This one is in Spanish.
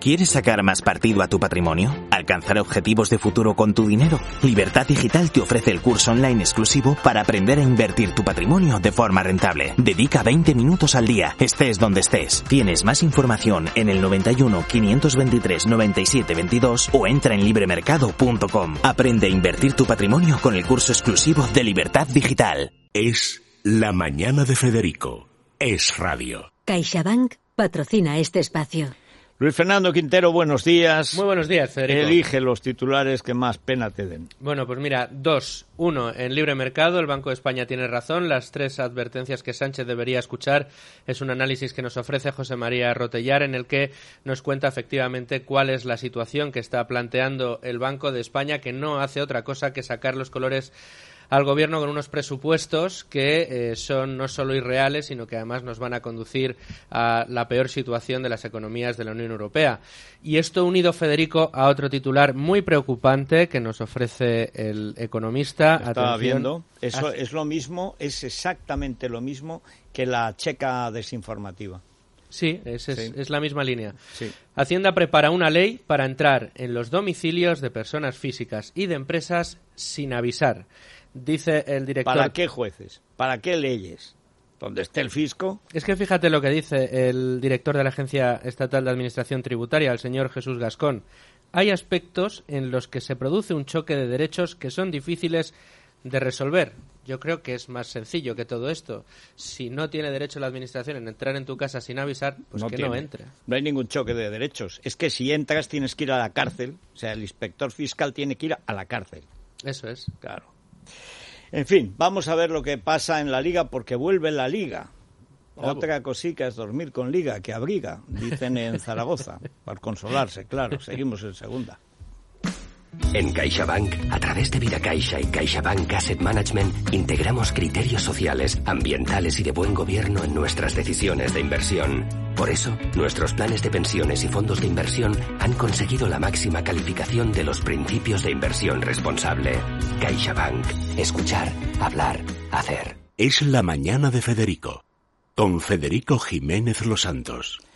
¿Quieres sacar más partido a tu patrimonio? ¿Alcanzar objetivos de futuro con tu dinero? Libertad Digital te ofrece el curso online exclusivo para aprender a invertir tu patrimonio de forma rentable. Dedica 20 minutos al día, estés donde estés. Tienes más información en el 91 523 97 22 o entra en libremercado.com. Aprende a invertir tu patrimonio con el curso exclusivo de Libertad Digital. Es La Mañana de Federico. Es radio. CaixaBank patrocina este espacio. Luis Fernando Quintero, buenos días. Muy buenos días, Federico. Elige los titulares que más pena te den. Bueno, pues mira, 2. 1. En Libre Mercado, el Banco de España tiene razón. Las 3 advertencias que Sánchez debería escuchar es un análisis que nos ofrece José María Rotellar, en el que nos cuenta efectivamente cuál es la situación que está planteando el Banco de España, que no hace otra cosa que sacar los colores al gobierno con unos presupuestos que son no solo irreales, sino que además nos van a conducir a la peor situación de las economías de la Unión Europea. Y esto unido, Federico, a otro titular muy preocupante que nos ofrece el economista. Estaba viendo. Eso es lo mismo, es exactamente lo mismo que la checa desinformativa. Sí, es la misma línea. Sí. Hacienda prepara una ley para entrar en los domicilios de personas físicas y de empresas sin avisar. Dice el director... ¿Para qué jueces? ¿Para qué leyes? ¿Dónde esté el fisco? Es que fíjate lo que dice el director de la Agencia Estatal de Administración Tributaria, el señor Jesús Gascón. Hay aspectos en los que se produce un choque de derechos que son difíciles de resolver. Yo creo que es más sencillo que todo esto. Si no tiene derecho la Administración en entrar en tu casa sin avisar, pues no entre. No hay ningún choque de derechos. Es que si entras tienes que ir a la cárcel. O sea, el inspector fiscal tiene que ir a la cárcel. Eso es. Claro. En fin, vamos a ver lo que pasa en la Liga, porque vuelve la Liga. Otra cosica es dormir con Liga, que abriga, dicen en Zaragoza, para consolarse, claro. Seguimos en segunda. En CaixaBank, a través de Vida Caixa y CaixaBank Asset Management, integramos criterios sociales, ambientales y de buen gobierno en nuestras decisiones de inversión. Por eso, nuestros planes de pensiones y fondos de inversión han conseguido la máxima calificación de los principios de inversión responsable. CaixaBank. Escuchar, hablar, hacer. Es La Mañana de Federico, con Federico Jiménez Los Santos.